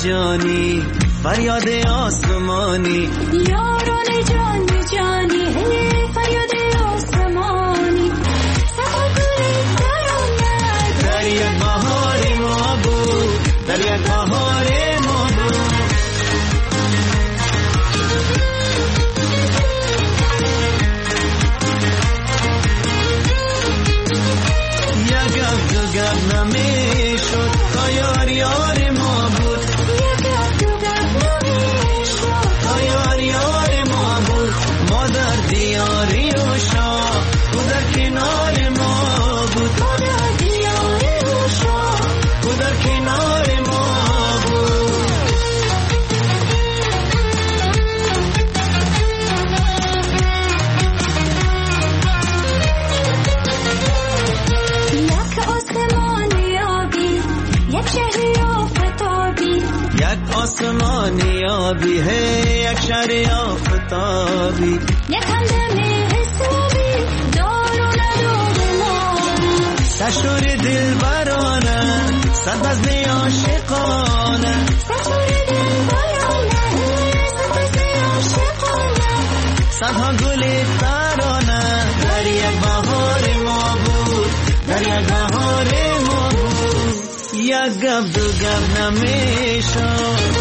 جانی فریاد آسمانی یاران جان جانی فریاد آسمانی صدا گل درآمد در یک بهار ما بود در یک بهار ما بود یک گفت دو گفت نمیشد تا یار یار ما بود یک گفت دو گفت نمیشد تا یار یار ما بود ما در دیاری و شاه او در کنار ما بود ما در دیاری و شاه او در کنار ما بود یک آسمانی آبی یک شهری آفتابی یک آسمانی آبی یک شهر آفتابی یک همدم حسابی دار و ندار ما سشور دل برانه صد بزم عاشقانه سشور دل برانه صد بزم عاشقانه صدها گل ترانه در یک بهار ما بود در یک بهار ما بود یک گفت دو گفت نمیشد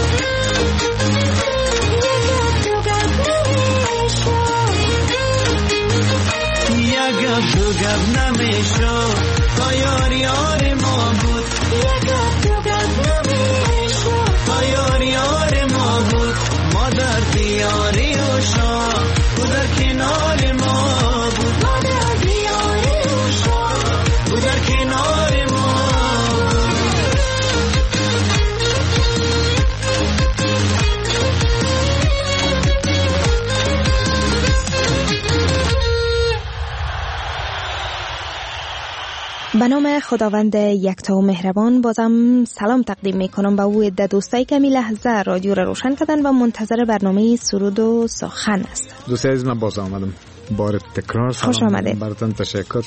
یک گفت دو گفت نمیشد تا یار یار ما بود یک گفت دو گفت نمیشد تا یار یار ما بود ما در دیاری و شاه او در کنار ما بود ما در دیاری و شاه او در کنار ما بود به نام خداوند یکتا و مهربان بازم سلام تقدیم میکنم به او عده دوستایی که می لحظه رادیو را روشن کردن و منتظر برنامه سرود و سخن است. دوستای عزیز، من باز آمدم بار تکرار. خوش آمده. براتون تشکر.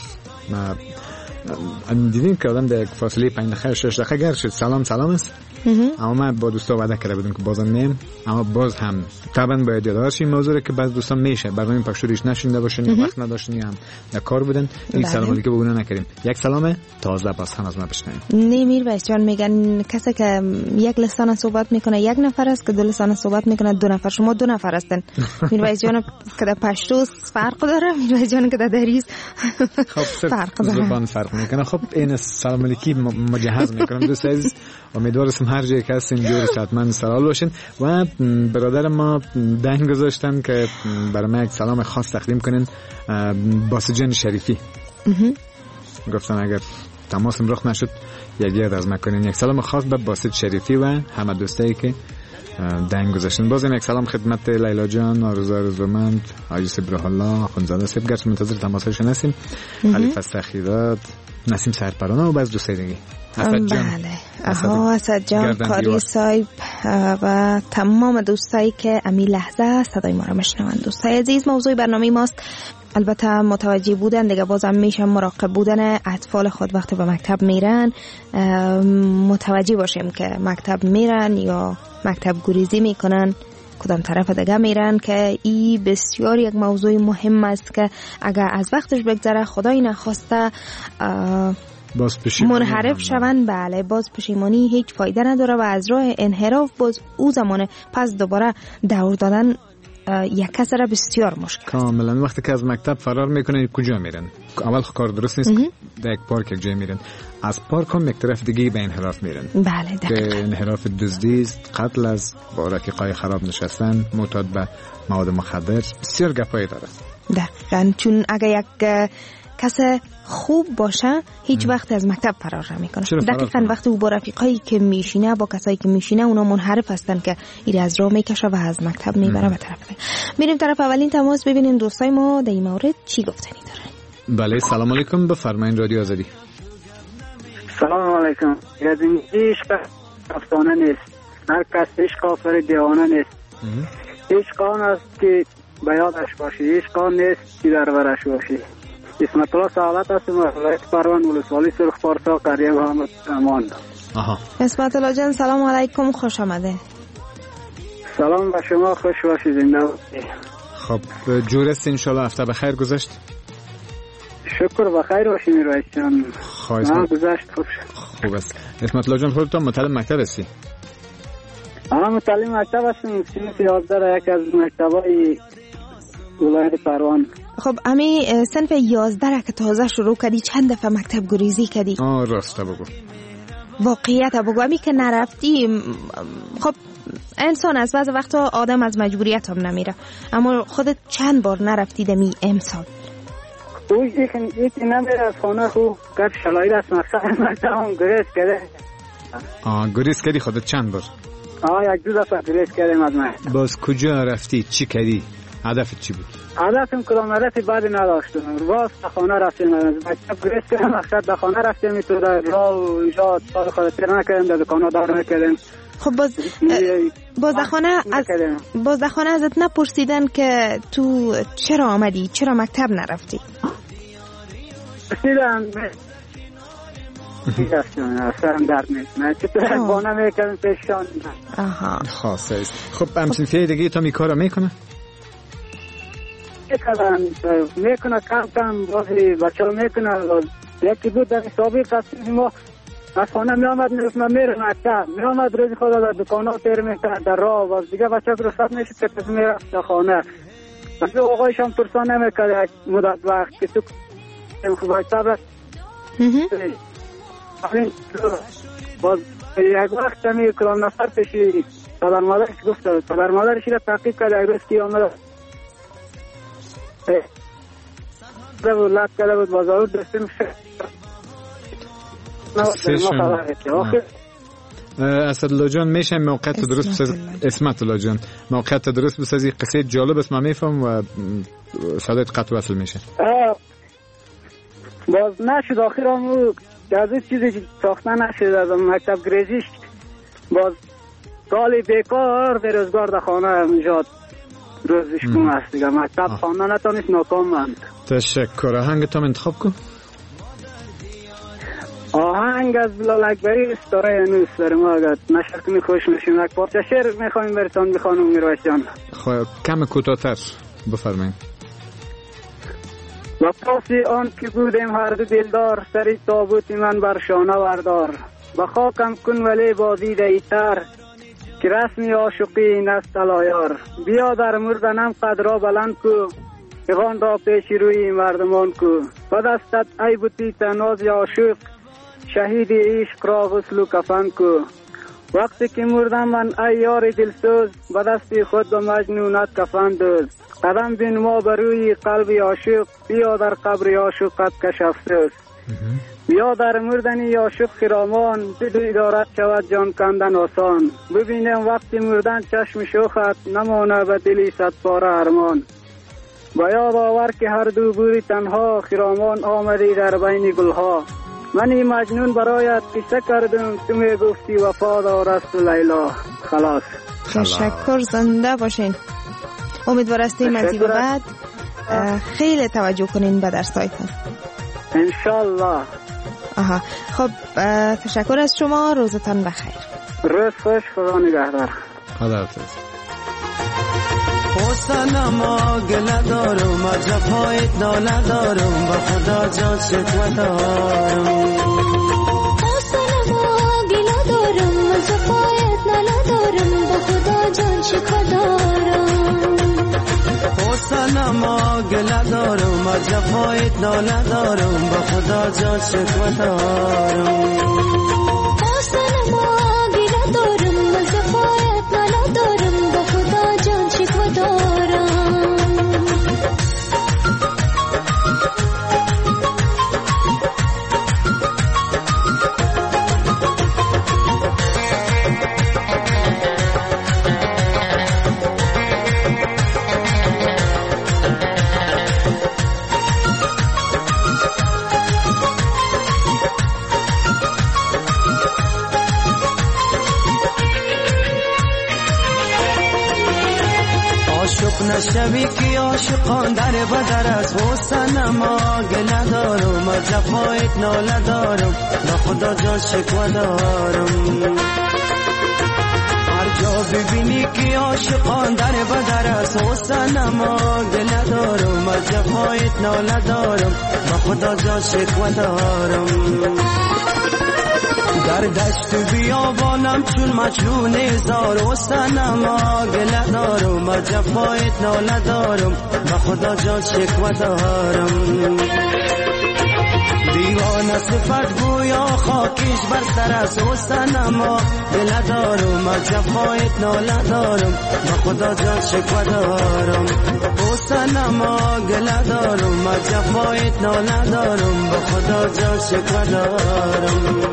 دیدین که آدم در یک فاصله 5 دقیقه 6 دقیقه گر شد سلام است. اما من با دوستا وعده کرده بودم که بازم میم، اما باز هم طبعا باید یادآور شیم موضوعی که بعض دوستان میشه برنامه پخشوریش نشینده باشن یا وقت نداشتن یا هم در کار بودن. این سلام علیکم بگونه نکردیم. یک سلام تازه باز هم از ما بشنویم. نمیر ویس جان میگن کسی که یک لسان صحبت میکنه یک نفر است، که دو لسان صحبت میکنه دو نفر. شما دو نفر هستن. میر ویس جان که در پشتو فرق داره، میر ویس جان که در دریز فرق داره. زبان فرق میکنه. خب این سلام علیکم مجهز میکنم دوست عزیز. امیدوارم هر جایی که هستین جور صحتمند سلام باشین. و برادر ما دنگ گذاشتن که برای ما یک سلام خاص تقدیم کنین. باسط جان شریفی گفتن اگر تماسم رخ نشد یک یاد از ما کنین. یک سلام خاص به باسط شریفی و همه دوستایی که دنگ گذاشتن. بازم یک سلام خدمت لیلا جان، آرزو آرزومند، حاجی صبر الله، خونزاده صبر، گرچه منتظر تماسشون هستیم. خلیفه استخیرات، نسیم سرپرانه و بعض دوستای دیگه. اسد جان قاری صاحب و تمام دوستایی که امی لحظه صدای ما را میشنوند. دوستای عزیز، موضوع برنامه ماست البته متوجه بودن دیگه، بازم میشه مراقب بودن اطفال خود وقتی به مکتب میرن. متوجه باشیم که مکتب میرن یا مکتب گریزی میکنن، کدام طرف دیگه میرن، که این بسیار یک موضوع مهم است که اگر از وقتش بگذره خدای نخواسته منحرف شوند، بله باز پشیمانی هیچ فایده نداره و از راه انحراف باز او زمانه پس دوباره دور دادن یک کس را بسیار مشکل. کاملا وقتی که از مکتب فرار میکنن کجا میرن؟ اول کار درست نیست. در یک پارک یک جای میرن، از پارک هم یک طرف دیگه به انحراف میرن. بله که انحراف دزدی است، قتل است، با رفیقای خراب نشستن، معتاد به مواد مخدر، بسیار گپایی داره. دقیقاً، چون اگر یک کس خوب باشه هیچ وقت از مکتب فرار نمیکنه. دقیقاً وقتی او با رفیقایی که میشینه، با کسایی که میشینه، اونا منحرف هستن که ایره از راه میکشه و از مکتب میبره به طرف دیگه. میریم طرف اولین تماس ببینیم دوستای ما در این مورد چی گفتنی دارن. بله سلام علیکم، بفرمایید رادیو آزادی. سلام علیکم. یادم عشق افسانه نیست، هر کس عشق آفر دیوانه نیست. عشق آن است که به یادش باشی، عشق آن نیست که در برش باشی. اسمت الله سعادت هستم، ولایت پروان، ولسوالی سرخ پارسا، قریه محمد امان. آها. اسمت الله جان سلام علیکم، خوش آمده. سلام به شما، خوش باشید. زنده باشید. خب جور است انشالله، هفته بخیر گذشت؟ شکر بخیر باشی میرویس جان. خواهش من گذشت خوب شد. خوب است. اسمت الله جان خودت متعلم مکتب هستی؟ متعلم مکتب هستم، صنف 11 یک از مکتبای ولایت پروان. خب امی صنف 11 را که تازه شروع کردی چند دفعه مکتب گریزی کردی؟ راسته بگو، واقعیت بگو. امی که نرفتی، خب انسان از بعض وقتا آدم از مجبوریت هم نمیره، اما خودت چند بار نرفتی دمی امسال؟ او یکی نمیره از خانه خوب کار شلایی دست مکتب هم گریز کرده. گریز کردی خودت چند بار؟ یک دو دفعه گریز کردیم از مکتب. باز کجا رفتی؟ چی کردی؟ هدفت چی بود؟ هدفم کدام هدفی بعدی نداشتم. باز خانه رفتیم از مکتب گریز کردیم، مقصد به خانه رفتیم تو در راه و اینجا سال خود تیر نکردیم، در دکانها دار نکردیم. خب باز خانه ازت نپرسیدن که تو چرا آمدی؟ چرا مکتب نرفتی؟ پرسیدن سرم درد میکنه چطور بانه میکنم پیشان. خاصه است. خب همسنفیه دیگه تا می کارا میکنه؟ میکنه کم بازی بچه ها میکنه. یکی بود در سابق هستیم ما از خانه می آمد میرفتم میره مکتب، می آمد روزی خود در دکان ها تیر میکرد در راه، باز دیگه بچه ها رسد میشد که تز میرفت در خانه. بس آقایش هم پرسان نمیکرد یک مدت وقت که تو مکتب رست. باز یک وقت همی کلام نفر پیشی پدر مادرش گفت، پدر مادرش را تحقیق کرد. یک روز که آمد لط کرده بود بازارو دستیم اسدالله جان میشه موقعیت درست بسازی؟ اسمت الله جان موقعیت درست بسازی؟ قصه جالب است من میفهم و صدایت قطع وصل میشه. باز نشد آخر همو از این چیزی ساخته نشد از مکتب گریزیش. باز سالی بیکار بیروزگار در خانه اونجا روزش کن است دیگه. مکتب خانه نتانیست ناکام مند. تشکر. آهنگ تا انتخاب کن. آهنگ از بلال اکبری ستاره نوست داریم. اگر نشر کنی خوش میشیم. یک پارچه شعر میخوایم برتان بخوانم میرویس جان. خب کم کوتاه‌تر بفرمایید. و پاسی آن که بودیم هر دو دلدار، سری تابوت من بر شانه بردار. و خاکم کن ولی بازی دیتر، که رسمی عاشقی نست الایار. بیا در مردنم قدرا بلند کو، پیغان را پیش روی مردمان کو. و دستت ای بوتی تناز عاشق، شهید عشق را غسل و کفن کو. وقتی که مردم من ای یار دلسوز، به دست خود و مجنونت کفن دوز. قدم بین ما بروی قلب عاشق، بیا در قبر عاشقت کش افسوس. بیا در مردنی عاشق خرامان، دل دارد شود جان کندن آسان. ببینم وقتی مردن چشم شوخت، نمانه به دلی صد پاره ارمان. با یاد آور که هر دو بودی تنها، خرامان آمدی در بین گلها. منی مجنون برایت قصه کردم، تو می گفتی وفادار است لیلا. خلاص. تشکر. زنده باشین. امیدوار هستیم از این بعد خیلی توجه کنین به درسایتان انشالله. خب تشکر از شما. روزتان بخیر. روز خوش. خدا نگهدار. خدا حافظ. حسنما گله دارم از جفایت ناله دارم، با خدا جان شکوه دارم. حسنما گله دارم از جفایت ناله دارم، با خدا جان شکوه دارم. حسنما گله دارم از جفایت ناله دارم، با خدا جان شکوه دارم. حسنما گله دارم از جفایت ناله دارم، با خدا جان شکوه دارم. عاشقان در بدر از حسن ما گله دارم از جفایت ناله دارم با خدا جان شکوه دارم هر جا ببینی که عاشقان در بدر از حسن ما گله دارم از جفایت ناله دارم با خدا جان شکوه دارم در دشت بیابانم چون مجنون هزار حسن ما گله دارم از جفایت ناله دارم با خدا جان شکوه دارم دیوانه صفت گویا خاکش بر سر از حسن ما گله دارم از جفایت ناله دارم با خدا جان شکوه دارم حسن ما گله دارم از جفایت ناله دارم با خدا جان شکوه دارم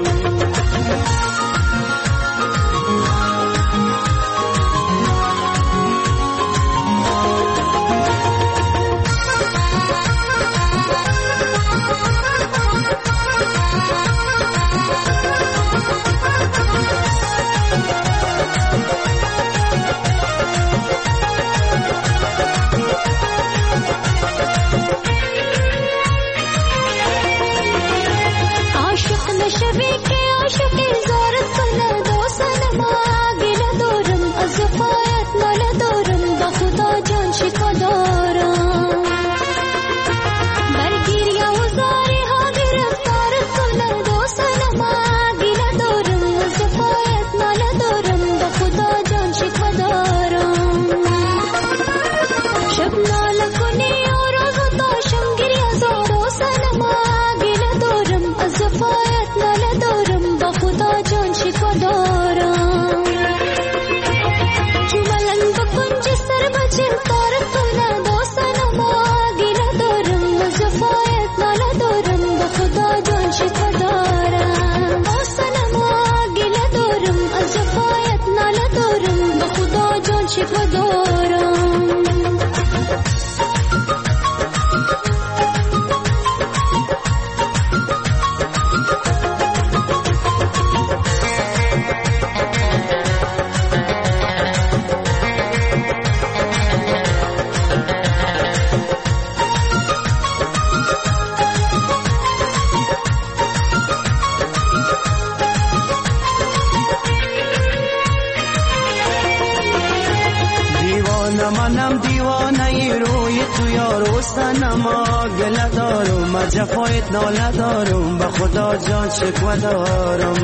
منم دیوانه روی تو یار حسن ما گله دارم از جفایت ناله دارم به خدا جان شکوه دارم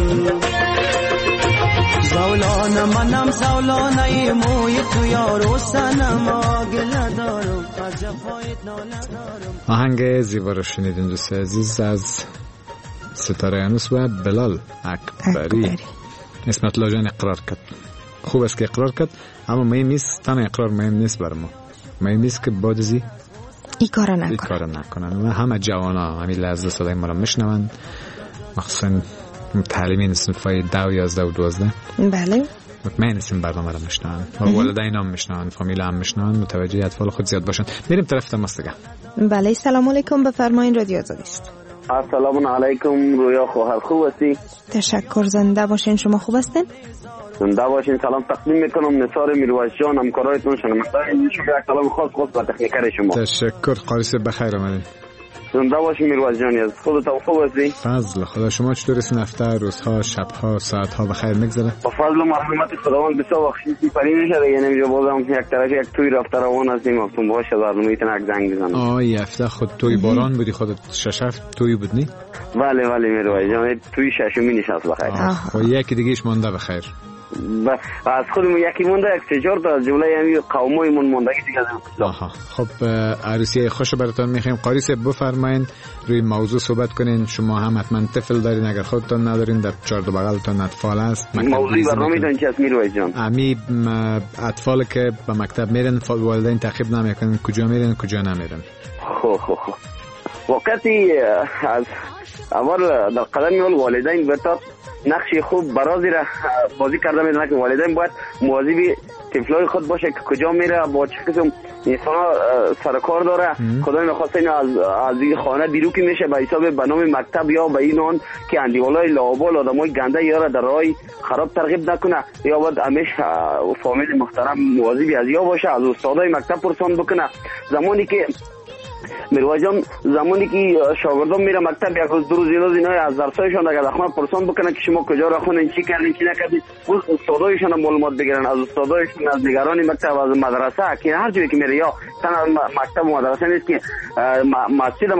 زولانه منم زولانه موی تو یار حسن ما گله دارم از جفایت ناله دارم. آهنگ زیبا رو شنیدین دوست عزیز از ستاره یانوس و بلال اکبری. اسمت لاجان اقرار کرد. خوب است که اقرار کرد، اما مهم نیست، تنها اقرار مهم نیست بر ما، مهم نیست که بعد از این کار نکنن و همه جوانا همین لحظه صدای ما را میشنون، مخصوصا تعلیمی صنفای 10 و 11 و 12. بله مطمئن هستیم برنامه را میشنون و والدین هم میشنون، فامیل هم میشنون، متوجه اطفال خود زیاد باشن. میریم طرف تماس دیگه. بله سلام علیکم، بفرمایید رادیو آزادی است. السلام علیکم رویا خواهر، خوب هستی؟ تشکر، زنده باشین. شما خوب هستین؟ زنده باشین. سلام تقدیم میکنم نثار میرویس جان، همکارایتون شنونده شما، یک سلام خاص به تکنیکر شما. تشکر، قاریس بخیر آمدید. زنده باشین میرویس جان. از خودت خوب هستی؟ فضل خدا. شما چطور هستین؟ هفته، روزها، شبها، ساعتها بخیر میگذره؟ با فضل و مرحمت خداوند بسیار وقتی پری میشه دیگه، نمیشه بازم یک طرف یک توی رفته روان هستیم، افتون باشه برنامه میتونه یک زنگ بزنم. یه هفته خود توی باران بودی؟ خودت 6 هفته توی بودنی؟ بله میرویس جان، توی ششمی نشست بخیر. و یکی دیگهش مونده بخیر. از خودمون یکی مونده، یک تجار تا از جمله همین قومایمون مونده دیگه. خب عروسی خوش براتون میخوایم. قاریس بفرمایین روی موضوع صحبت کنین. شما هم حتما طفل دارین، اگر خودتون ندارین در چهار دو بغلتون اطفال هست. موضوع برنامه‌تون چی است میرویس جان؟ امی اطفال که به مکتب میرن والدین تعقیب نمیکنن، کجا میرن کجا نمیرن. خب وقتی از اول در قدم اول والدین بتا نقش خوب برازی را بازی کرده میدونن که والدین باید مواظب طفلای خود باشه که کجا میره، با چه قسم انسان سرکار داره. خدا میخواسته اینو از این خانه بیرون که میشه به حساب به نام مکتب یا به این آن که اندیوالای لاوبال آدمای گنده یاره در راه خراب ترغیب نکنه، یا باید همیشه فامیل محترم مواظب از یا باشه، از استادای مکتب پرسان بکنه. زمانی که میرویس جان زمانی که شاگردان میره مکتب یک روز دو روز یه روز اینا از درسایشان اگر خونه پرسان بکنن که شما کجا رفتین، چی کردین، چی نکردین، اون استادایشان معلومات بگیرن از استادایشان، از نگران مکتب، از مدرسه، که هر جایی که میره یا تنها مکتب و مدرسه نیست که مسجد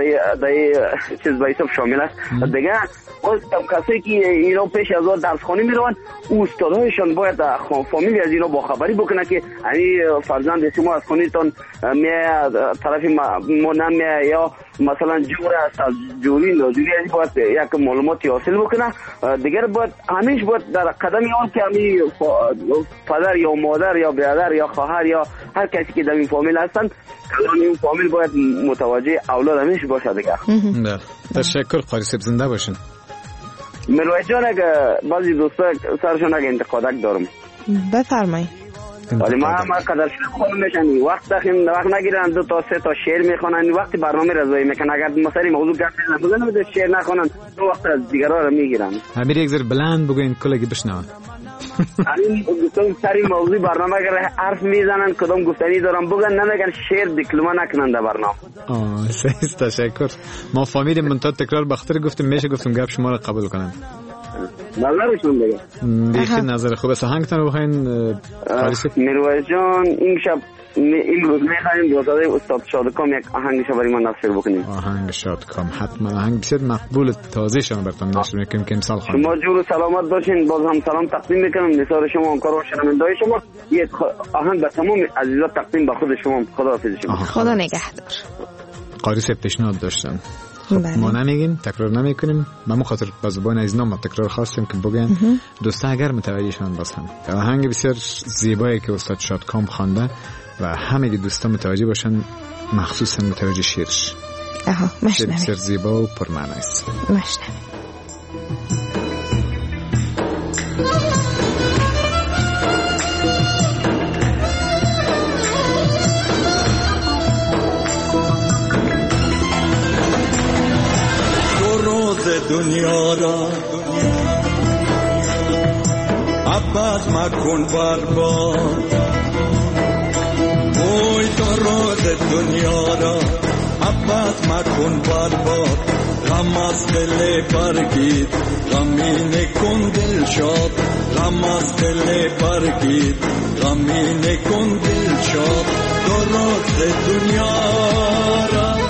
چیز به حساب شامل است دیگه. باز کسایی که اینا پیش از درسخانه میروند، استادایشان باید فامیل از اینا با خبری بکنه که این فرزند شما از خونتون میاد طرف ما نمیه یا مثلا جور است، از جوری نازوری از باید یک معلوماتی حاصل بکنه. دیگر باید همیشه باید در قدم آن که همی پدر یا مادر یا برادر یا خواهر یا هر کسی که در این فامیل هستند، این فامیل باید متوجه اولاد همیشه باشه دیگر. تشکر قاری صاحب، زنده باشین. میرویس جان اگه بعضی دوستا سرشون اگه انتقادک دارم بفرمایید. ولی ما قدر شده خونم میشن وقت نگیرن، 2 تا 3 تا شعر میخونن، وقتی برنامه رضایی میکنن اگر مثلا موضوع گپ بزنن بگن شعر نخونن، 2 وقت از دیگرها رو میگیرن. همین یک ذره بلند بگوین کلگی بشنون. همین گفتم سری موضوع برنامه اگر حرف میزنن کدام گفتنی دارن بگن، نمیگن شعر دیکلمه نکنن در برنامه. صحیح، تشکر. ما فامیل منتها تکرار بخاطر گفتم میشه گفتم گپ شما رو قبول کنن. نظرشون دیگه بیخی نظر خوب است. آهنگتون رو بخواین میرویس جان این شب این روز میخوایم با استاد شادکام یک آهنگش برای ما نشر بکنیم. آهنگ شادکام حتما آهنگ بسیار مقبول تازه شما براتون نشر میکنیم که امسال خواهیم. شما جور و سلامت باشین. باز هم سلام تقدیم میکنم نثار شما، همکار و شنونده‌های شما. یک آهنگ به تمام عزیزان تقدیم به خود شما. خدا حافظ شما. خدا نگهدار. قاری صاحب پیشنهاد داشتن ما نمیگیم، تکرار نمیکنیم، ما خاطر با زبان از نام تکرار خواستیم که بگن دوستا اگر متوجه شون باشن. آهنگ بسیار زیبایی که استاد شادکام خوانده و همه دوستا متوجه باشن، مخصوصا متوجه شعرش. مشنویم. بسیار زیبا و پرمعنی است. مشنویم. دنیا را عباس مکن برباد، اوی تو روز دنیا را عباس مکن برباد. غم از دل برگید غمی نکن دل شاد، غم از دل برگید غمی نکن دل شاد. تو روز دنیا را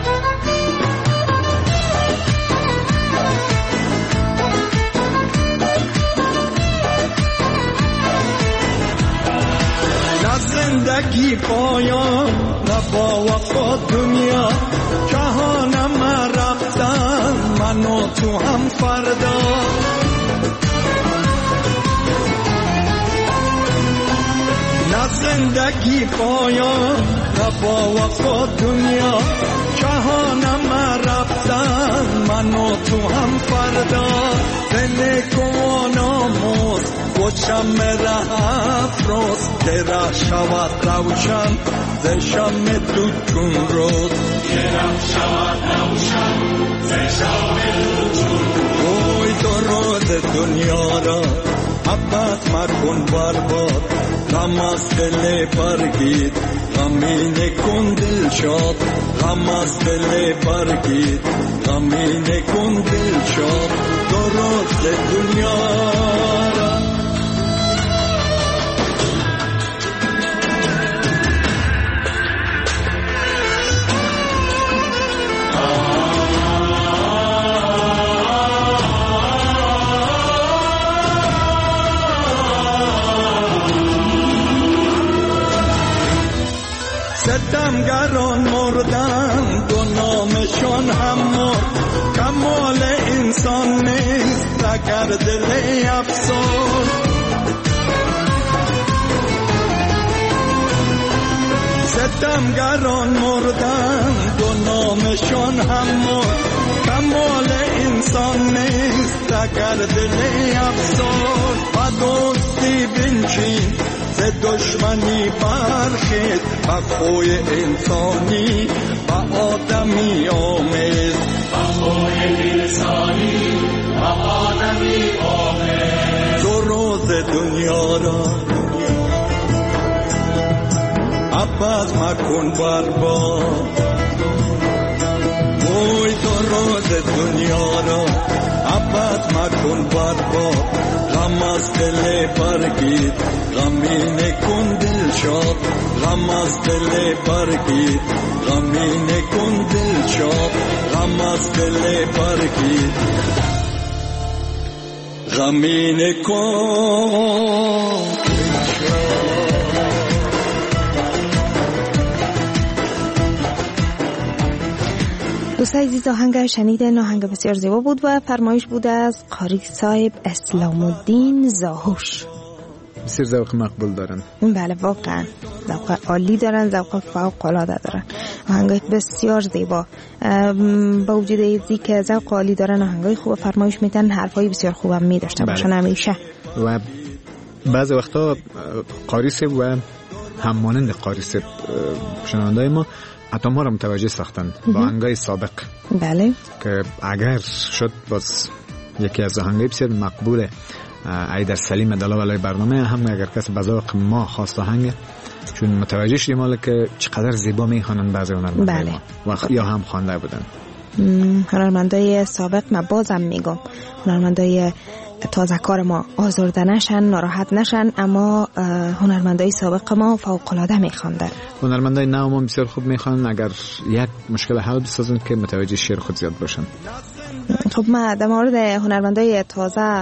زندگی پایان نه با وفا دنیا، جهانم رفتن من و تو هم فردا. نه زندگی پایان نه با وفا دنیا، جهانم رفتن من و تو هم فردا. دل کواناموز و شم افروز که ره شود روشن ز شم دود چون روز، که ره شود روشن ز شم دود چون روز. اوی تو روز دنیا را عباس مکن برباد، غم از دل برگید غمی نکن دل شاد، غم از دل برگید غمی نکن دل شاد. تو روز دنیا را ستمگران مردن دو نامشان هم مرد، کمال انسان نیست اگر دل افسرد. ستمگران مردن دو نامشان هم مرد، کمال انسان نیست اگر دل افسرد. و دوستی بنشین ز دشمنی برخیز با خوی انسانی با آدمی آمیز دو روز دنیا را عباس مکن برباد وای دو روز دنیا را عباس مکن برباد غم از دل برگیر غمی نکن دل شاد غم از دل برگیر غمی نکن دل شاد غم از دل برگیر غمی نکن دوستای عزیز، آهنگ شنیدن آهنگ بسیار زیبا بود و فرمایش بود از قاری صاحب اسلام الدین زاهوش. بسیار ذوق مقبول دارن. بله واقعا ذوق عالی دارن، ذوق فوق العاده دارن. آهنگ بسیار زیبا. با وجود اینکه که ذوق عالی دارن، آهنگای خوب فرمایش میدن، حرفای بسیار خوبم می‌داشتن باشن همیشه. و بعضی وقتا قاری صاحب و هم مانند قاری صاحب شنوندای ما حتی ما را متوجه ساختن با آهنگای سابق. بله. که اگر شد باز یکی از آهنگای بسیار مقبوله ایدر سلیم دلا ولای برنامه، هم اگر کسی به ذوق ما خواست آهنگ، چون متوجه شدیم حالا که چقدر زیبا میخوانن بعضی هنرمندان. بله. و یا هم خوانده بودن. هنرمندای سابق ما بازم میگم هنرمندای تازه کار ما آزرده نشن، ناراحت نشن، اما هنرمندای سابق ما فوق العاده میخواندن. هنرمندای نو ما بسیار خوب میخوانن، اگر یک مشکل حل بسازن که متوجه شعر خود زیاد باشن. خب ما در مورد هنرمندای تازه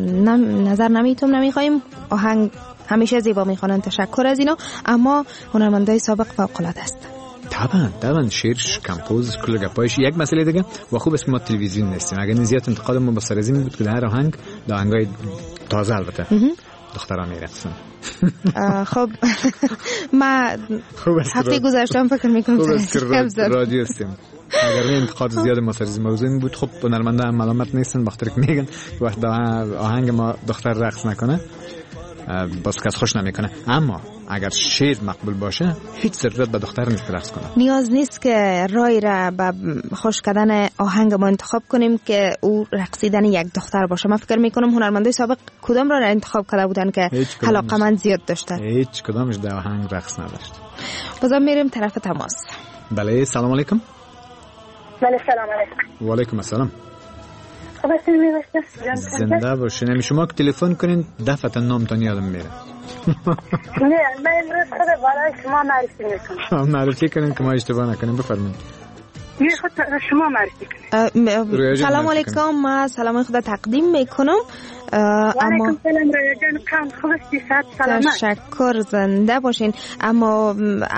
نظر نمیخوایم. آهنگ همیشه زیبا میخوانن، تشکر از اینا، اما هنرمندای سابق فوق العاده است. طبعا شعرش، کمپوز، کل گپایش. یک مسئله دیگه و خوب است ما تلویزیون نیستیم. اگر نزیات انتقاد ما با سر از این بود که هر آهنگ در آهنگای تازه البته دختران میرقصن. خب ما هفته گذشته فکر میکنم خوب است که رادیو هستیم. اگر انتقاد زیاد ما سر از موضوع بود، خب هنرمندا هم ملامت نیستن، بخاطر که میگن وقت آهنگ ما دختر رقص نکنه باز کس خوش نمیکنه. اما اگر شعر مقبول باشه هیچ ضرورت به دختر نیست رقص کنه. نیاز نیست که رای را به خوش کردن آهنگ ما انتخاب کنیم که او رقصیدن یک دختر باشه. من فکر میکنم هنرمندای سابق کدام را انتخاب کرده بودن که علاقه‌مند زیاد داشته؟ هیچ کدامش در آهنگ رقص نداشت. بازم میریم طرف تماس. بله سلام علیکم. بله سلام علیکم. و علیکم السلام. خب هستین میباشید؟ زنده باشین. شما که تلفن کنین دفعتا نامتان یادم میره. نه من امروز خود برای شما معرفی میکنم. معرفی کنین که ما اشتباه نکنیم. بفرمایید. خود شما معرفی کنین. سلام علیکم. ما سلام خدا تقدیم میکنم. علیکم سلام ریا جان، کام خوب هستی؟ سلامت. تشکر، زنده باشین. اما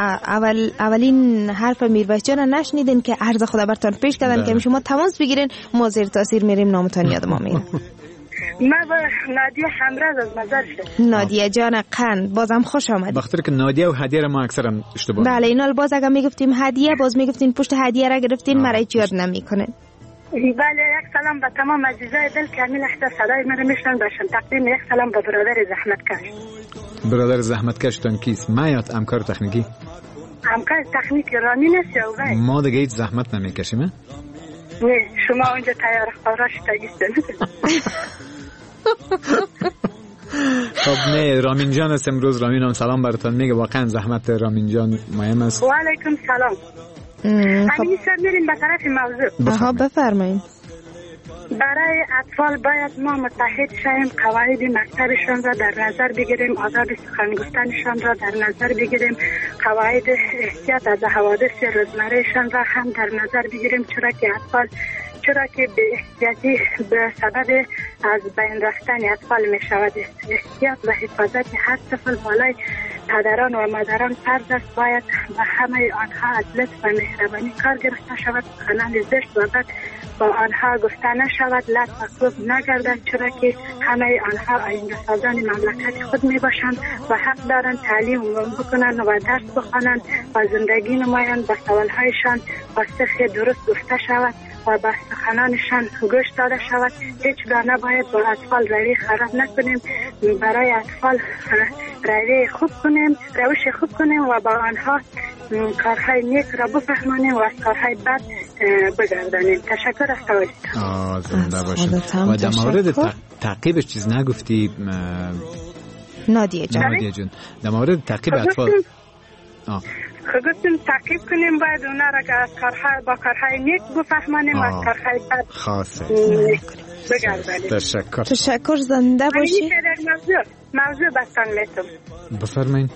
اولین حرف میرباش جان نشنیدین که عرض خدا برتان پیش کردن که شما تماس بگیرین، ما زیر تاثیر میریم، نامتان یاد ما میره. ما با نادیه همراز از مزار شد. نادیه جان قند، بازم خوش آمدید. بخاطر که نادیه و هدیه را ما اکثرا اشتباه. بله اینا باز اگه میگفتیم هدیه، باز میگفتین پشت هدیه را گرفتین، مرا هیچ یاد نمیکنه. بله یک سلام به تمام عزیزای دل که همین لحظه صدای من میشنن باشن. تقدیم یک سلام به برادر زحمتکش. برادر زحمتکش تان کیست؟ میاد همکار تکنیکی؟ همکار تکنیکی رامین است یا وای؟ ما دیگه هیچ زحمت نمیکشیم. نه شما اونجا تیار خواراش تگیستن. خب نه رامین جان است امروز. رامین هم سلام براتون میگه. واقعا زحمت رامین جان مهم است. و علیکم سلام. همین سر میریم به طرف موضوع. بفرمایید. برای اطفال باید ما متحد شویم، قواعد مکتبشان را در نظر بگیریم، آداب سخن گفتنشان را در نظر بگیریم، قواعد احتیاط از حوادث روزمرهشان را هم در نظر بگیریم، چرا که به احتیاطی به سبب از بین رفتن اطفال می شود. احتیاط و حفاظت هر طفل بالای پدران و مادران فرض است. باید به همه آنها از لطف و مهربانی کار گرفته شود، سخنان زشت و بد با آنها گفته نشود، لط و کوب نگردد، چرا که همه آنها آینده سازان مملکت خود می باشند و حق دارند تعلیم بکنند و درس بخوانند و زندگی نمایند. با سوالهایشان پاسخ درست گفته شود و به سخنانشان گوش داده شود. هیچگاه نباید با اطفال روی خراب نکنیم. برای اطفال روی خوب کنیم، روش خوب کنیم و با آنها کارهای نیک را بفهمانیم و از کارهای بد بگردانیم. تشکر از توجهتان. زنده باشید. و در مورد تعقیبش چیز نگفتی نادیه جون؟ در مورد تعقیب اطفال گفتیم تعقیب کنیم، باید اونا را از کارهای با کارهای نیک بفهمانیم و از کارهای بد خاصه بگردانیم. تشکر. زنده باشی. موضوع بستان میتون بفرمایید.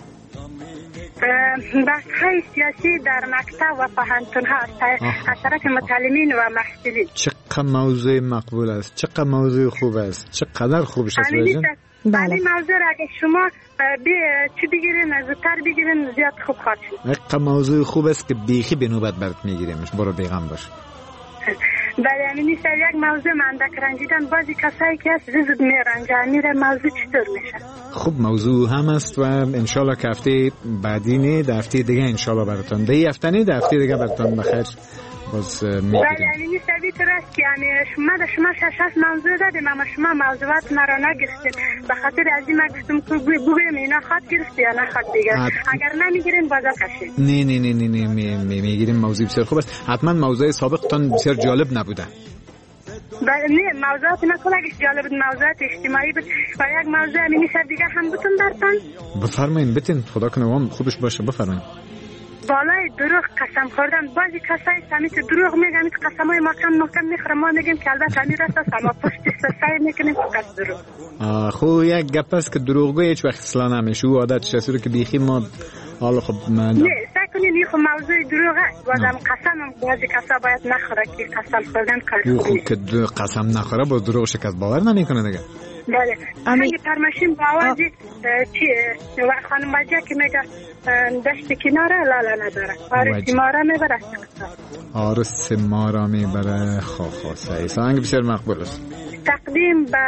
بحث‌های سیاسی در مکتب و پوهنتون‌ها از طرف متعلمین و محصلین. چقدر موضوع مقبول است، چقدر موضوع خوب است، چقدر خوبش است. بله موضوع را اگه شما چی بگیرین زودتر بگیرین زیاد خوب خواهد شد. چقدر موضوع خوب است که بیخی به نوبت برات میگیریمش. برو بیغم باش. بله همین است. یک موضوع مندک رنجیدن بعضی کسایی که از زود میرنجن میره موضوع چطور میشه؟ خوب موضوع هم است و انشالله که هفته بعدی نه در هفته دیگه انشالله براتون ده هفته نه در هفته دیگه براتون بخیر باز میگیریم. بله همین است. طور است که شما 6 موضوع دادیم اما شما موضوعات مرا نگرفتین. به خاطر از این من گفتم که بگویم اینا خواهد گرفت یا نخواهد دیگر. اگر نمیگیرین بازا کشید. نه میگیریم. موضوع بسیار خوب است. حتما موضوع سابقتان بسیار جالب نبوده. بله نه موضوعات نکلگش جالب بود، موضوعات اجتماعی بود و یک موضوع همینی سر دیگر هم بتون برتن. بفرمایید بتین خدا کنه وام خوبش باشه. بفرمایید. بالای دروغ قسم خوردن. بعضی کسایی سمیت دروغ میگن که قسمای محکم میخوره. ما میگیم که البته همین راست است اما پشتش سعی میکنیم فقط دروغ. خو یک گپ است که دروغگو هیچ وقت اصلاح نمیشه. او عادتش است که بیخی ما حالا خب نه سعی کنین این خب موضوع دروغ است. بازم قسم بعضی کسا باید نخوره که قسم خوردن کار خوبی. که قسم نخوره با دروغ شکست باور نمیکنه دیگه. بله همین پرمشین با آوازی و خانم وجه که میگه دشت کناره لالا نداره آرس مارا میبره. آرس مارا میبره خواهی سانگ بسیار مقبول است. تقدیم به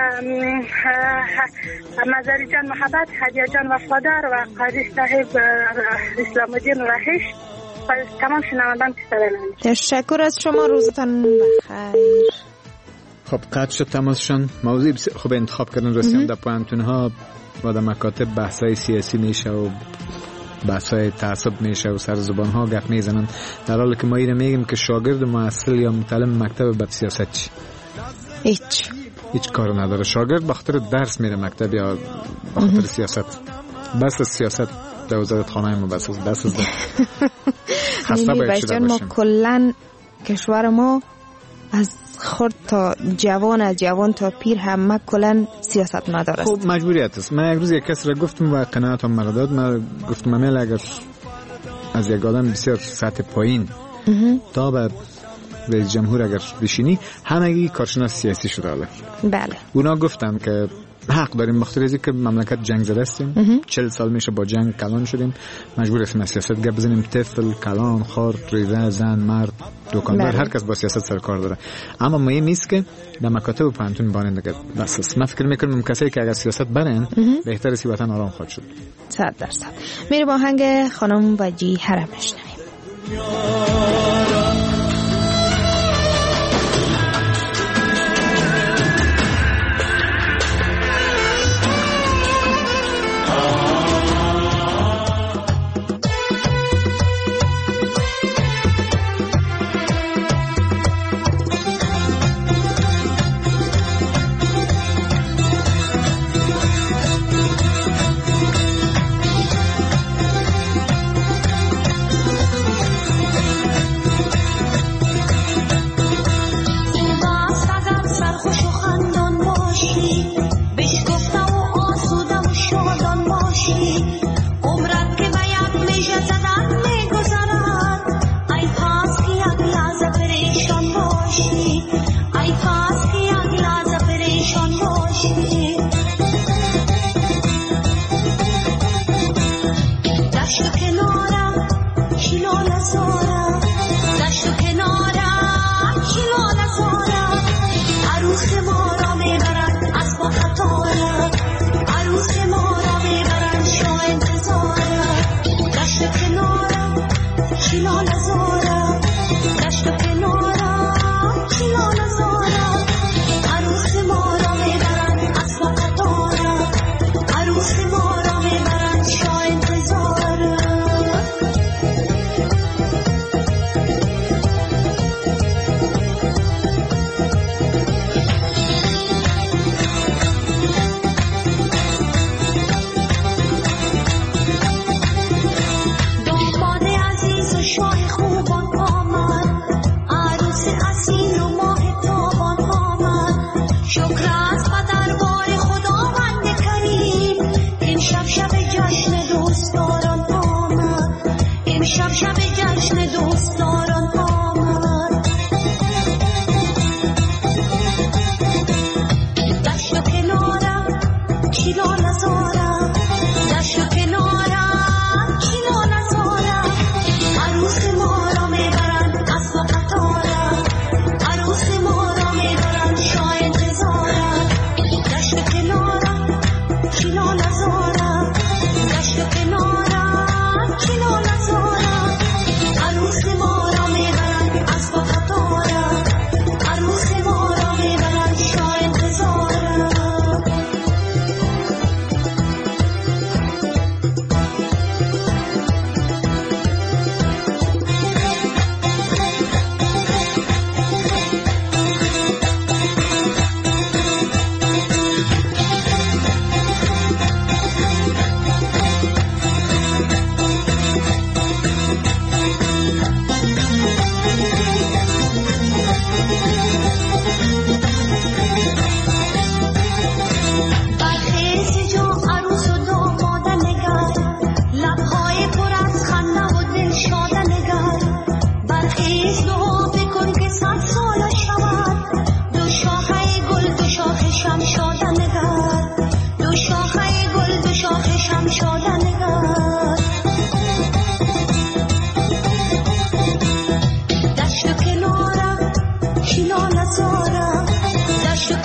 مزاری جان محبت، هدیه جان وفادار و قاضی صاحب اسلام الدین رهش و تمام شنوندان که سلام. تشکر از شما. روزتان بخیر. خب قطع شد تماسشان. موضوع خوب انتخاب کردن. رسیم در پوهنتون‌ها و در مکاتب بحث‌های سیاسی میشه و بحث‌های تعصب میشه و سر زبان‌ها گپ میزنن، در حالی که ما اینو میگیم که شاگرد محصل یا متعلم مکتب بعد سیاست چی؟ هیچ کار نداره. شاگرد بخاطر درس میره مکتب یا بخاطر سیاست؟ بس از سیاست در وزارت خانه ما بس از خسته باید شده باشیم. ما کلن کشور ما از خرد تا جوان، از جوان تا پیر همه کلن سیاست مدار است. خب مجبوریت است. من یک روز یک کس را گفتم و قناعتم مرا داد. من گفتم امیل اگر از یک آدم بسیار سطح پایین تا به رئیس جمهور اگر بشینی همگی کارشناس سیاسی شده حالا. بله. اونا گفتن که حق داریم بخاطر از اینکه مملکت جنگ زده استیم. 40 سال میشه با جنگ کلان شدیم. مجبور هستیم از سیاست گپ بزنیم. طفل، کلان، خرد، ریزه، زن، مرد، دکاندار، هر کس با سیاست سر کار داره. اما مهم نیست که در مکاتب و پوهنتون بانند دیگه بس است. من فکر میکنم کسایی که اگر سیاست برن بهتر است وطن آرام خواهد شد. 100%. میریم با آهنگ خانم وجی حرم بشنویم. عزیز دعا بکن که 100 سال شود دو شاخه گل دو شاخه شم شادنگر دو شاخه گل دو شاخه شم شادنگر دشت و کنارم شلال زارم دشت و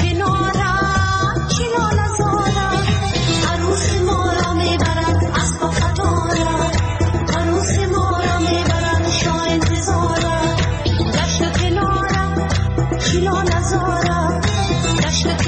کنارم شلال زارم عروس ما را میبرد از با قطارم عروس ما را میبرد شاه انتظارم دشت و کنارم شلال زارم دشت و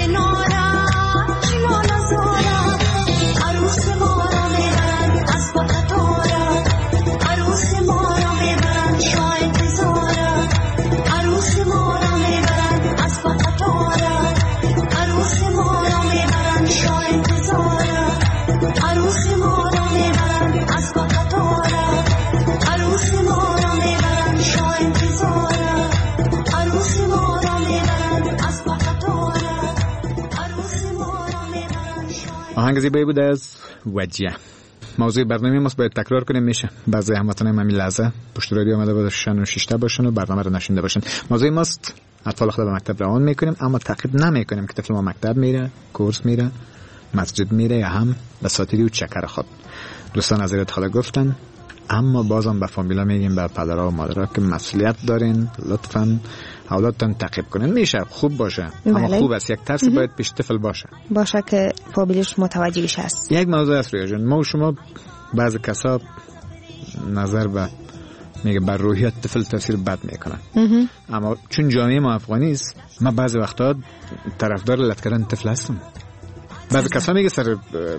کنارم شلال زارم عروس ما را میبرد از با قطارم عروس ما را میبرد شاه انتظارم عروس ما را میبرد از با قطارم عروس ما را میبرد شاه انتظارم عروس ما را میبرد از با قطارم عروس ما را میبرد شاه انتظارم عروس ما را میبرد از با قطارم عروس ما را میبرد شاه آهنگ زیبایی بود از وجیه. موضوع برنامه ما باید تکرار کنیم، میشه بعضی هموطنان همین لحظه پشت رادیو آمده باشن و شیشته باشن و برنامه رو نشنیده باشن. موضوع ماست اطفال خود به مکتب روان میکنیم، اما تعقیب نمیکنیم که طفل ما مکتب میره، کورس میره، مسجد میره یا هم به ساتیری و چکر خود. دوستان از ایراد حالا گفتن، اما بازم به فامیلا میگیم، به پدرها و مادرها که مسئولیت دارین، لطفاً اولادتان تعقیب کنین. میشه خوب باشه، اما خوب است یک ترس باید پیش طفل باشه که فامیلش متوجهش هست. یک موضوع است رویا جان، ما و شما بعضی کسا نظر به میگه بر روحیت طفل تاثیر بد میکنن، اما چون جامعه ما افغانی است، ما بعضی وقتا طرفدار لط کردن طفل هستم. بعضی کسا میگه سر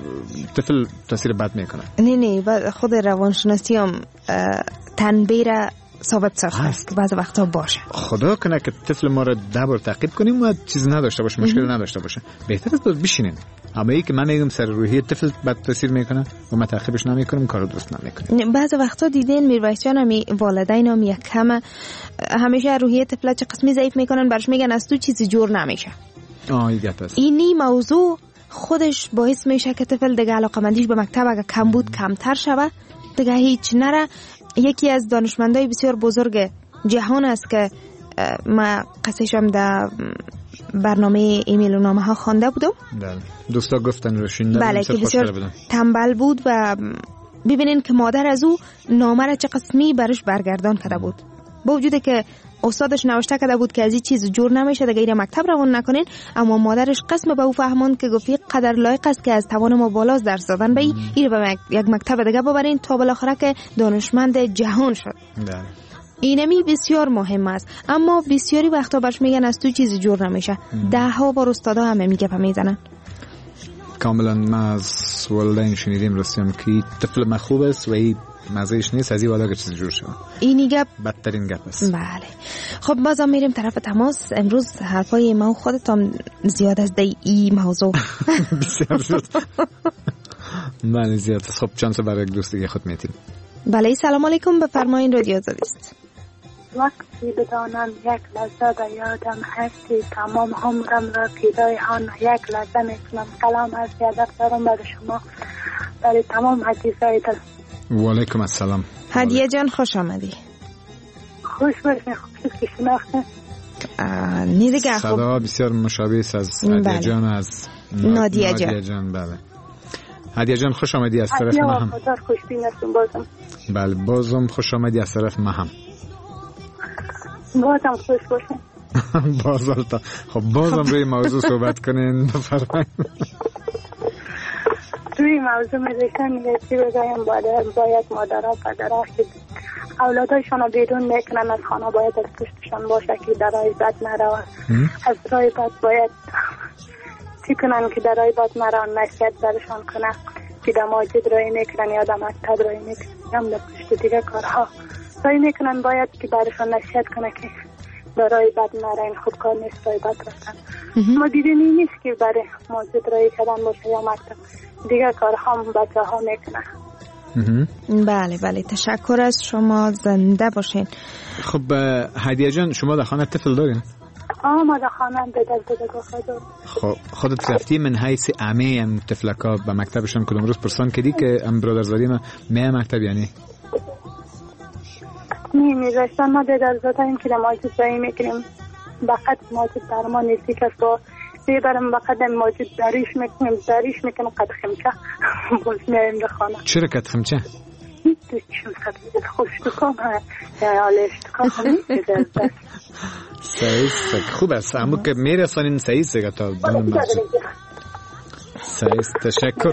طفل تاثیر بد میکنه. نه خود روانشناسی هم تنبیه ثابت ساخته است که بعضی وقتا باشه. خدا کنه که طفل ما رو 10 بار تعقیب کنیم و چیز نداشته باشه، مشکل نداشته باشه، بهتر است بشینیم. اما ای که من میگم سر روحیه طفل بد تاثیر میکنه و ما تعقیبش نمیکنیم، کارو درست نمیکنیم. بعضی وقتا دیدین میرویس جان هم والدین هم یک کم همیشه روحیه طفل چه قسمی ضعیف میکنن، برش میگن از تو چیزی جور نمیشه. اینی موضوع خودش باعث میشه که طفل دیگه علاقمندیش به مکتب اگه کم بود کمتر شوه، دیگه هیچ نره. یکی از دانشمندای بسیار بزرگ جهان است که ما قصه‌شم در برنامه ایمیل و نامه ها خوانده بودم. دوستا گفتن رو شنیدم. بله که بسیار تنبل بود و ببینین که مادر از او نامه را چه قسمی برش برگردان کرده بود، با وجودی که استادش نوشته کرده بود که از این چیز جور نمیشه دیگه ایره مکتب روان نکنین، اما مادرش قسم به او فهماند که گفت قدر لایق است که از توان ما بالاست درس دادن به ایره به یک مکتب دیگه ببرین تا بالاخره که دانشمند جهان شد. اینمی بسیار مهم است، اما بسیاری وقتا برش میگن از تو چیزی جور نمیشه. 10 بار استادا همه میگه میزنن. کاملا ما از والدین شنیدیم رستم که طفل ما خوب است و این مزهش نیست، از این والا که چیز جور شد. اینی گپ بدترین گپ است. بله خب بازم میریم طرف تماس. امروز حرفای ما و خودتان زیاد از این موضوع بسیار زیاد. بله زیاد. خب چانس برای دوست دیگه خود میتیم. بله سلام علیکم، بفرمایین رادیو آزادیست. وقتی بدانم یک لحظه به یادم هستی، تمام عمرم را فدای آن یک لحظه میکنم. سلام از یادت دارم برای شما، برای تمام عزیزایتان. و علیکم السلام. هدیه جان خوش آمدی. خوش باشین. خوب که شناخته نیدگه. صدا بسیار مشابه است از هدیه جان، از نادیه جان. بله هدیه جان خوش آمدی از طرف ما هم. خوشبین هستم بازم. بله بازم خوش آمدی از طرف ما هم. بازم خوش باشین. بازم تا خب بازم روی موضوع صحبت کنین. بفرمایید. روی موضوع میگه چی بگم، باید مادرها پدرها که اولادایشان رو بیرون میکنن از خانه باید از پشتشان باشه که در راه بد نروند. از راه بد باید چی کنن که در راه بد نروند، نصیحت برشان کنن که در مسجد راه میکنن یا در مکتب راه میکنن یا در پشت دیگه کارها راه میکنن، باید که برشان نصیحت کنه که در راه بد نرین، خوب کار نیست راه بد رفتن. ما دیدنی نیست که برای مسجد راه کردن باشه یا مکتب دیگه کارها بچه ها میکنن. بله بله تشکر از شما، زنده باشین. خب هدیه جان شما در خانه طفل دارین؟ ما در خانه به دادگاه دارم. خب خودت رفتی من حیث عمه ام طفلکا به مکتبشون کدوم روز پرسان کردی که ام برادرزادی ما مکتب یعنی؟ میرسن ما در زدایم که ماجد زایی میکنیم بقید ماجد در ما نیستی کس با بیبرم بقید ماجد داریش میکنیم قد خمچه باز میاریم در خانه. چرا قد خمچه؟ چون قد خوش دکان یا آلش دکان همیشه در دست سعیست خوب است اما که میرسانین سعیست دیگه تا دانم ماجد سعیست تشکر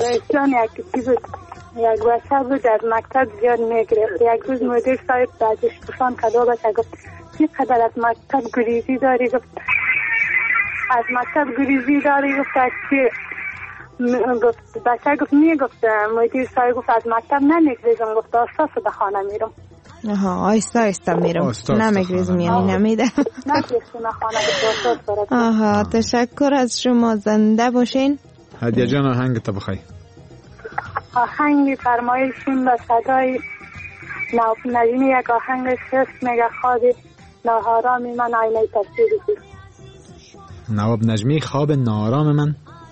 یک بچه بود از مکتب زیاد میگرفت. یک روز مدیر صاحب بعدش پسان کدو بچه گفت چقدر از مکتب گریزی داری؟ گفت از مکتب گریزی داری؟ گفت چی؟ گفت بچه گفت میگفت مدیر صاحب گفت از مکتب نمیگریزم. گفت آستا به خانه میرم. آهسته آهسته میرم نمیگریزم یعنی نمیدم نمیگریزم خانه. آها تشکر از شما زنده باشین. هدیه جان آهنگ تا بخوای آهنگی فرمایشین با صدای نجمی یک آهنگ شست میگه خواب ناآرامی من آینه تصویری بود. نواب نجمی خواب ناآرام من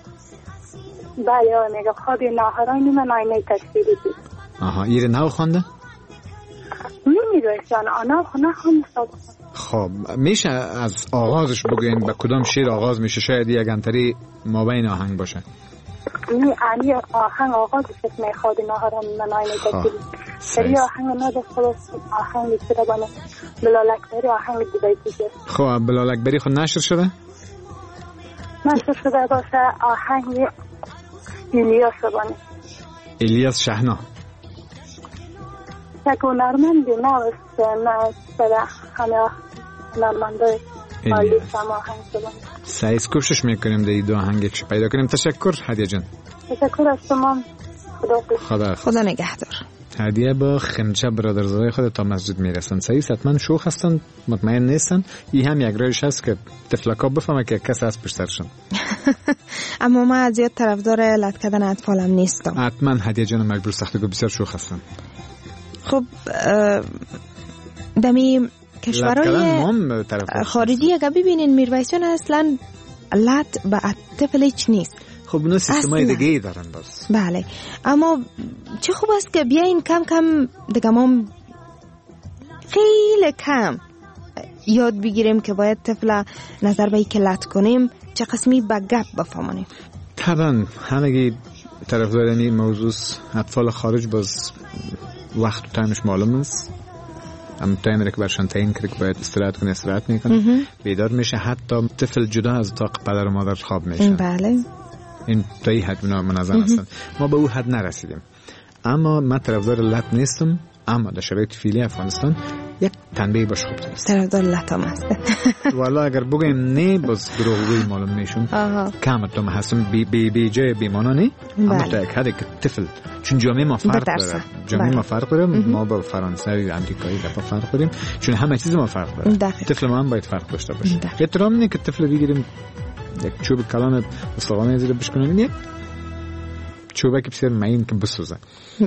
بله میگه خواب ناآرامی من آینه تصویری بود. آها ایره نو خونده؟ نمیدونستان آنا خونه خونده. خب میشه از آغازش بگوین به کدام شعر آغاز میشه؟ شاید یک انتری مابین آهنگ باشه. این آهنگ آغازش میخواد ناآرامی من آینه تصویری. سری آهنگ نده خلاص آهنگ چرا بانه بلال اکبری آهنگ دیگه دیگه. خب بلال اکبری خود نشر شده؟ نشر شده باشه آهنگ الیاس بانه الیاس شهنا یک هنرمندی نوست نه سره همه هنرمنده عالی سم آهنگ بانه. سعیز کوشش میکنیم در دو آهنگ یکش پیدا کنیم. تشکر هدیه جان. تشکر از شما. خدا نگهدار. هدیه با خمچه برادرزاده خود تا مسجد میرسن. سعیز حتما شوخ هستن مطمئن نیستن. این هم یک رایش هست که تفلکا بفهمه که کس هست پشترشن. اما ما از زیاد طرفدار لط کردن اطفالم نیستم. حتما هدیه جان مجبور سختگو بسیار شوخ هستن. خب دمی کشورهای خارجی اگه ببینین میرویسیان اصلا لط به طفل هیچ نیست. خب اونا سیستمای دیگه دارن باز. بله اما چه خوب است که بیاین کم کم دیگه ما خیلی کم یاد بگیریم که باید طفل نظر به که لط کنیم چه قسمی به گپ بفهمونیم. طبعا همگی طرفدار این موضوع اطفال خارج باز وقت و تایمش معلوم است. اما تایمی که برشان تعیین کرده که باید استراحت کنه استراحت میکنه بیدار میشه. حتی طفل جدا از اتاق پدر و مادر خواب میشه. بله این تا این حد منظم هستن. ما به او حد نرسیدیم. اما من طرفدار لط نیستم اما در شرایط فعلی افغانستان یک تنبیه باش خوب است. طرفدار لط هم هست. والا اگر بگیم نه باز دروغگویی معلوم میشون. کم تو هستم بی جای بیمانا نه. اما تا یک حد که طفل چون جامعه ما فرق داره. جامعه ما فرق داره. ما با فرانسوی امریکایی دفعه فرق داریم چون همه چیز ما فرق داره. طفل ما هم باید فرق داشته باشه. احترام نه که طفل بگیریم یک چوب کلان استخوان زیر بشکنیم یک چوبه که بسیار معین که بسوزه.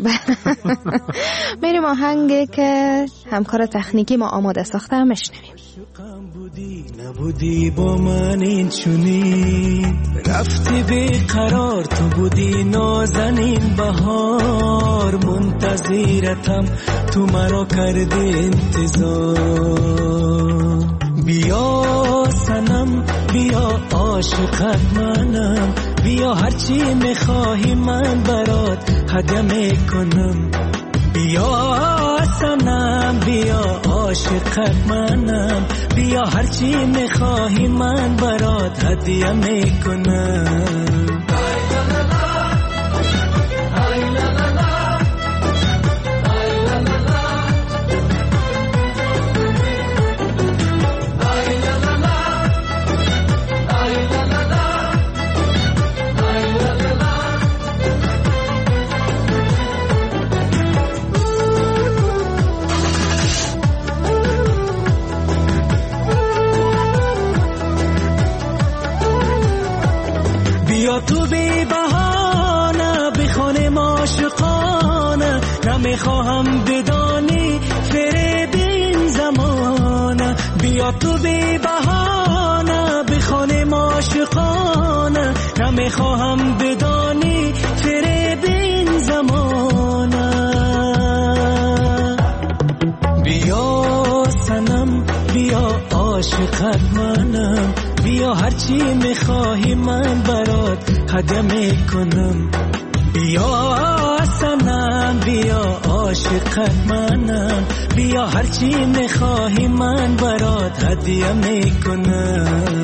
میریم آهنگی که همکار تکنیکی ما آماده ساخته میشنویم. بودی نبودی با من این چونی رفتی بیقرار تو بودی نازنین بهار منتظرتم تو مرا کردی انتظار بیا سنم بیا عاشقت منم بیا هرچی میخواهی من برات هدیه میکنم بیا سنم بیا عاشقت منم بیا هرچی میخواهی من برات هدیه میکنم تو بی بهانه بخونم عاشقانه نمیخواهم بدانی فریب این زمانه بیا تو بی بهانه بخونم عاشقانه نمیخواهم بدانی فریب این زمانه بیا بیا عاشقت منم، بیا هرچی میخواهی من برات هدیه میکنم. بیا سنم بیا عاشقت منم، بیا هرچی میخواهی من برات هدیه میکنم.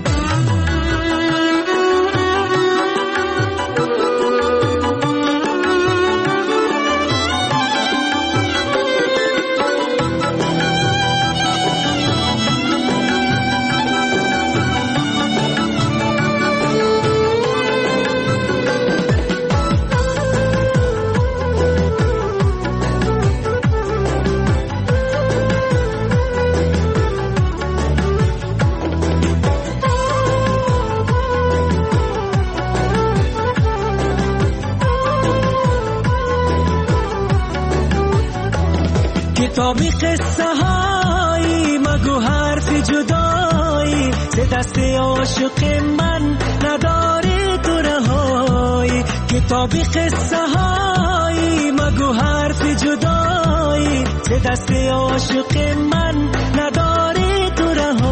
کتابی قصه هایی مگو حرف جدایی، ز دست عاشق من نداره تو رهایی. کتابی قصه هایی مگو حرف جدایی، ز دست عاشق من نداره تو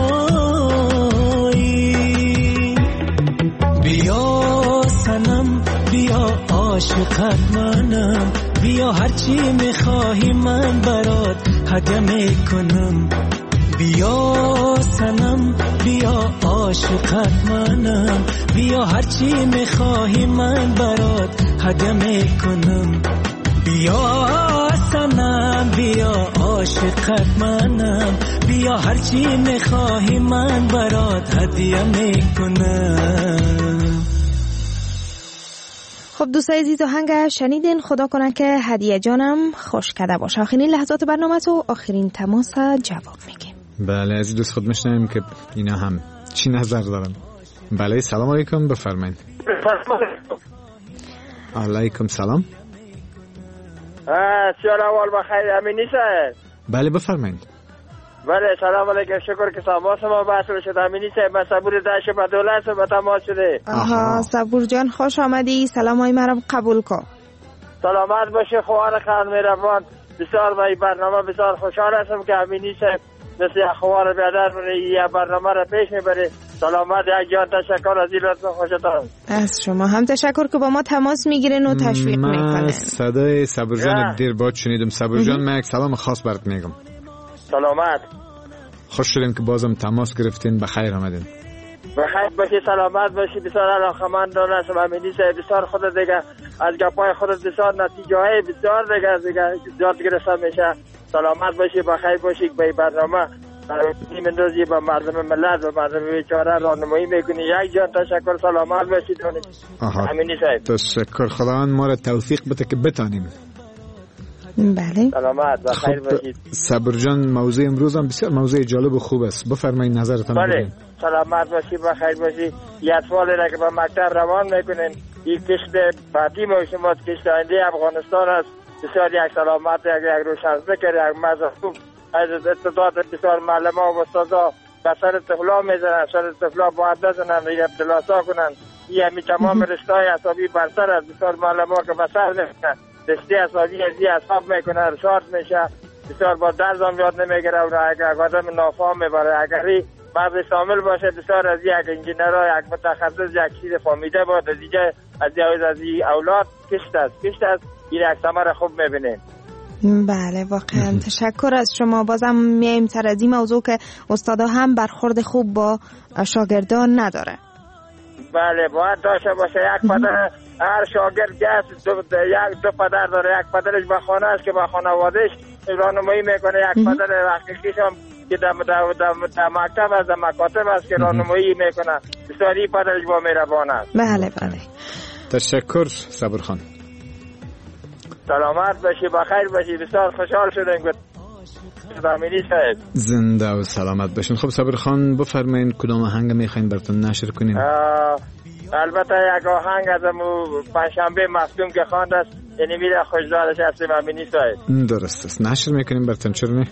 رهایی. بیا سنم بیا عاشقت منم، بیا هرچی میخواهی من برات هدیه میکنم. بیا سنم بیا عاشقت منم، بیا هرچی میخواهی من برات هدیه میکنم. بیا سنم بیا عاشقت منم، بیا هرچی میخواهی من برات هدیه میکنم. خب دوستای عزیز آهنگ شنیدین، خدا کنه که هدیه جانم خوش کرده باشه. آخرین لحظات برنامه تو آخرین تماس جواب میگیم. بله عزیز دوست خود میشنویم که اینا هم چی نظر دارن. بله سلام علیکم بفرمایید. علیکم سلام. سیار اول بخیر امینی صاحب. بله بفرمایید. بله سلام علیکم، شکر که تماس ما بحث شد. امینی صاحب من صبور داشت به دولت به تماس شده. آها صبور جان خوش آمدی، سلامای مرا قبول کن. سلامت باشه خواهر خان مهربان، بسیار با این برنامه بسیار خوشحال هستم که امینی صاحب مثل خوار بیادر یه برنامه را پیش میبره. سلامت یک جان، تشکر از این لطف خوشتان. از شما هم تشکر که با ما تماس میگیرین و تشویق میکنین. من صدای صبور جان دیر بعد شنیدم. صبور جان من یک سلام خاص برات میگم. سلامت. خوش شدیم که بازم تماس گرفتین، بخیر آمدین. بخیر باشی، سلامت باشی. بسیار علاقه‌مند هستم امینی صاحب، بسیار خودت دیگه از گپای خودت بسیار نتیجه های بسیار دیگه زیاد گرفته میشه. سلامت باشی، بخیر باشی. به برنامه این روزی با مردم ملت و مردم بیچاره راهنمایی میکنی. یک جان تشکر، سلامت باشید امینی صاحب. تشکر، خداوند ما را توفیق بده که بتانیم. بله سلامت بخیر باشید. صبر جان موضوع امروز هم بسیار موضوع جالب و خوب است، بفرمایید نظرتان. بله سلامت باشید بخیر باشید. یه اطفالی را که به مکتب روان میکنین، این کشت بعدی ما شما کشت آینده افغانستان است. بسیار یک سلامت، یک روشنفکر، یک مذهب از اتفاقات بسیار معلم و استادا به سر طفلا میزنن، سر طفلا باید نزنن، یه ابتلاسا کنن. یه همی تمام رشته‌های اعصابی برسر از بسیار معلم ها که به سر نمیکنن، رشته اعصابی از یه اعصاب میکنن، رشاد میشه. بسیار با درز هم یاد نمیگره و اگر آدم نافهم میبره. اگری مرد شامل باشه بسیار از یک انجینر، یک متخصص، یک چیز فهمیده باید از اینجا از این اولاد کشت است این یک ثمر خوب میبینه. بله واقعا تشکر از شما. بازم میایم سر از این موضوع که استادا هم برخورد خوب با شاگردان نداره. بله باید داشته باشه. یک پدر هر شاگرد گست دو پدر داره. یک پدرش به خانه است که به خانوادهش راهنمایی میکنه، یک پدر حقیقیش هم که در مکتب است، در مکاتب است که راهنمایی میکنه. بسیاری پدرش با مهربان است. بله بله تشکر صبر خان. سلامت باشی بخیر باشی. بسیار خوشحال شدیم امینی صاحب. زنده و سلامت باشین. خب صبر خان بفرمایین کدام آهنگ میخواین براتون نشر کنیم؟ البته یک آهنگ از پنجشنبه مصدوم که خواند است، یعنی میره خوشدارش هستیم امینی صاحب. درست است، نشر میکنیم براتون. چرا نه؟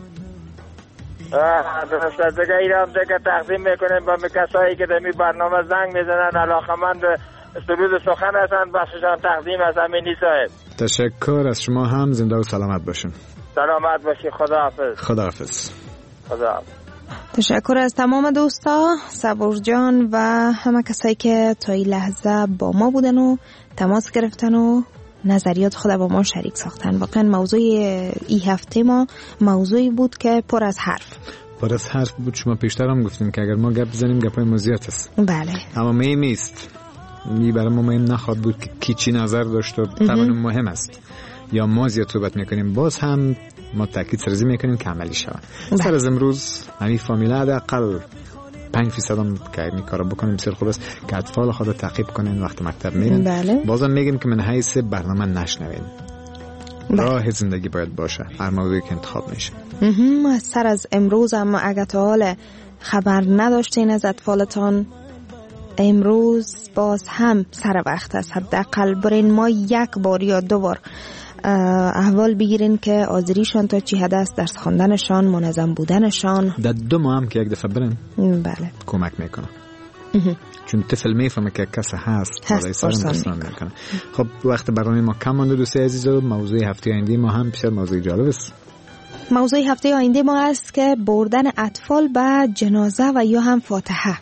درست است دیگه. ایران دیگه تقدیم میکنیم با کسایی که در می برنامه زنگ میزنن، علاقمند سرود سخن هستن، بخششان تقدیم از امینی صاحب. تشکر از شما هم. زنده و سلامت باشین. سلامت باشی. خداحافظ. خداحافظ. خداحافظ. تشکر از تمام دوستا، صبور جان و همه کسایی که تا این لحظه با ما بودن و تماس گرفتن و نظریات خود با ما شریک ساختن. واقعا موضوع این هفته ما موضوعی بود که پر از حرف بود. شما پیشتر هم گفتیم که اگر ما گپ بزنیم گپای ما زیاد است. بله. اما مهم نیست. برای ما مهم نخواد بود که کی چی نظر داشت و طبعا مهم است. یا ما زیاد صحبت میکنیم باز هم ما تاکید سرزی میکنیم که عملی شود. سر از امروز همین فامیله حداقل 5% هم که این کارو بکنیم بسیار خوب است که اطفال خود تعقیب کنین وقت مکتب میرن. بله. بازم میگیم که من حیث برنامه نشنوین. راه زندگی باید باشه هر موضوعی که انتخاب میشه. سر از امروز هم اگه تا حال خبر نداشتین از اطفالتان، امروز باز هم سر وقت است. حداقل برین ما 1 بار یا 2 بار احوال بگیرین که آذریشان تا چی حد است، درس خواندنشان، منظم بودنشان. در 2 ماه هم که 1 دفعه برن بله کمک میکنه. چون طفل میفهمه که کسی هست برای سالم میکنه. خب وقت برنامه ما کم مونده دوستای عزیز و موضوع هفته آینده ما هم بسیار موضوع جالب است. موضوع هفته آینده ما است که بردن اطفال به جنازه و یا هم فاتحه.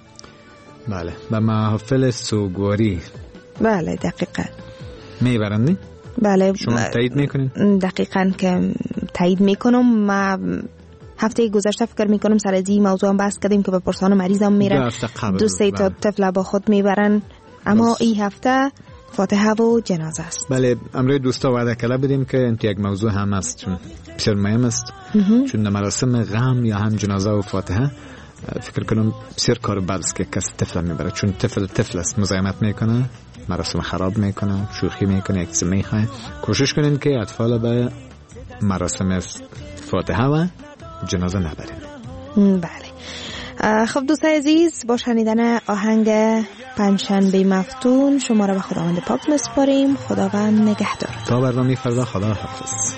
بله، به محافل سوگواری. بله دقیقاً. میبرندی؟ بله. شما تایید میکنین؟ دقیقاً که تایید میکنم. ما هفته گذشته فکر میکنم سر از این موضوع هم بحث کردیم که به پرسان مریضم میرن 2-3 تا طفل با خود میبرن، اما این هفته فاتحه و جنازه است. بله، امروز دوستا وعده کلا بدیم که این یک موضوع هم است چون بسیار مهم است. چون مراسم غم یا هم جنازه و فاتحه فکر کنم بسیار کار بد است که کسی طفل میبره، چون طفل است، مزاحمت میکنه، مراسم خراب میکنه، شوخی میکنه، یک چیز میخواه. کوشش کنین که اطفال به مراسم فاتحه و جنازه نبرین. بله. خب دوستای عزیز، با شنیدن آهنگ پنجشنبه مفتون شما را به خداوند پاک میسپاریم. خداوند نگهدار. تا برنامه فردا، خدا حافظ.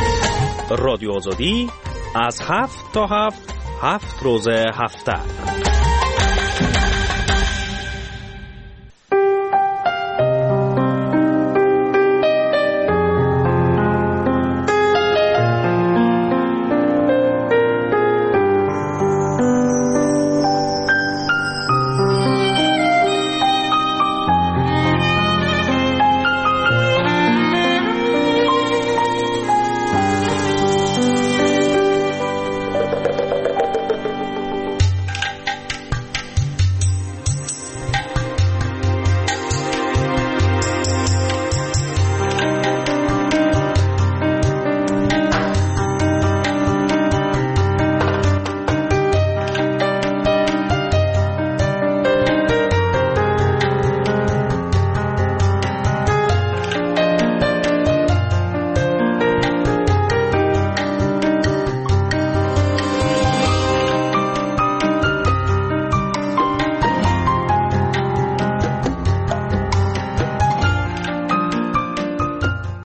رادیو آزادی از 7 تا 7 روز هفته